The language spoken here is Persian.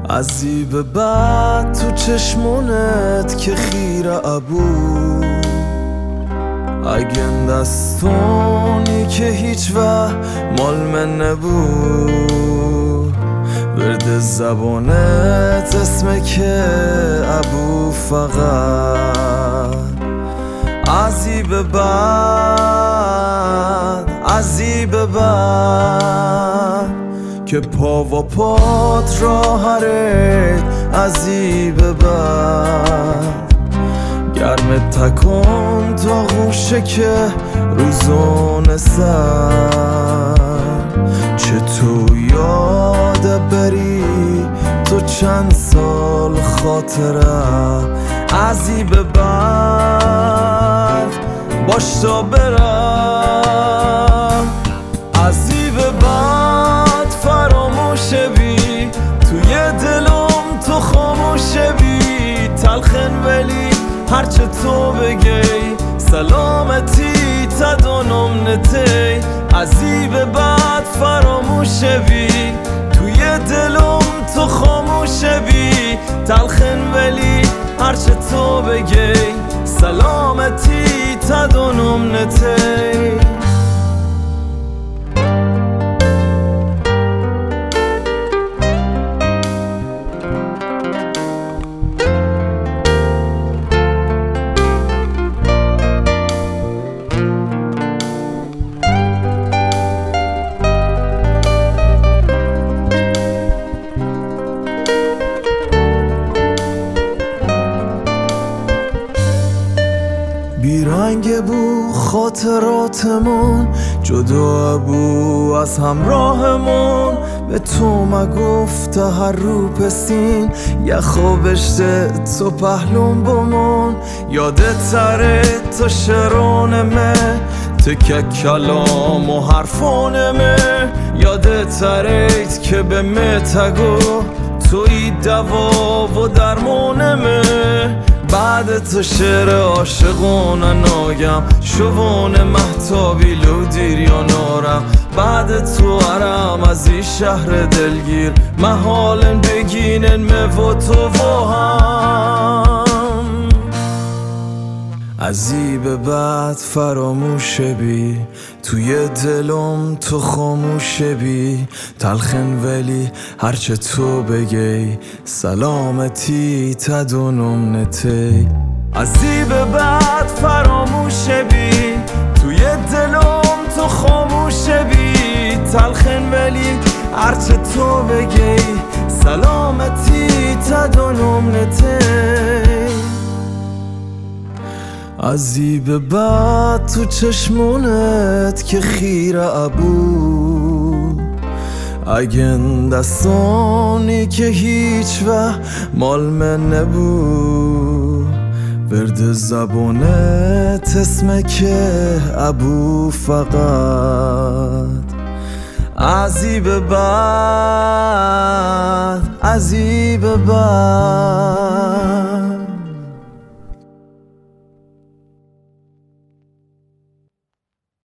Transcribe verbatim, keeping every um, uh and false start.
ازی به بعد تو چشمونت که خیره ابو اگه دستونی که هیچ وقت مال من نبود ورد زبانت اسمه که ابو فقط ازی به بعد ازی به بعد که پا و پات راه هرید ازی به بعد گرم تکن تا غوشه که روزون سر چه تو یاد بری تو چند سال خاطره ازی به بعد باش تا برم ازی به بعد فراموش بی توی دلم تو خاموش بی تلخن ولی هرچه تو بگی سلامتی تدانم نتی ازی به بعد فراموش بی توی دلم تو خاموش بی تلخن ولی هرچه تو بگی سلامتی تدانم نتی بیرنگ بو خاطراتمون جدا بو از همراهمون به تو مگفته هر رو پسین یه خوابشته تو پهلون بمون یادت تره تو شرانمه تکه کلام و حرفانمه یادت ترید که به متگو توی دوا و درمانمه بعد تو شعر عاشقونه ناگم شوون محتابی لو دیر یا نارم بعد تو عرم از این شهر دلگیر محالن بگینن مو تو و هم ازی به بعد فراموش بی توی دلم تو خاموش بی تلخن ولی هرچه تو بگی سلامتی تدونم نتی ازی به بعد فراموش بی توی دلم تو خاموش بی تلخن ولی هرچه تو بگی سلامتی تدونم نتی ازی به بعد تو چشمونت که خیره ابو اگه دستانی که هیچ وقت مال من نبود ورد زبانت اسمه که ابو فقط ازی به بعد ازی به بعد